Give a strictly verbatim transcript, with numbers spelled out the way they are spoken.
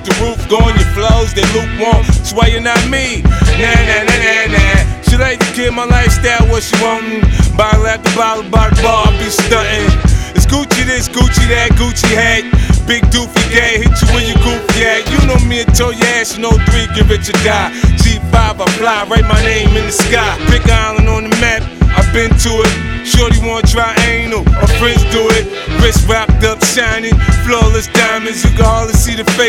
the roof, go on your flows, they lukewarm. That's why you're not me. Nah, nah, nah, nah, nah. She like to get my lifestyle, what she wantin'. Bottle after bottle, bottle bar, I be stuntin'. It's Gucci this, Gucci that, Gucci hat. Big doofy gay, hit you when you goofy at. You know me and told your ass, you know three, give it your die. G five, I fly, write my name in the sky. Pick an island on the map, I've been to it. Shorty wanna try anal, her friends do it. Wrist wrapped up, shining, flawless diamonds, you can hardly see the face.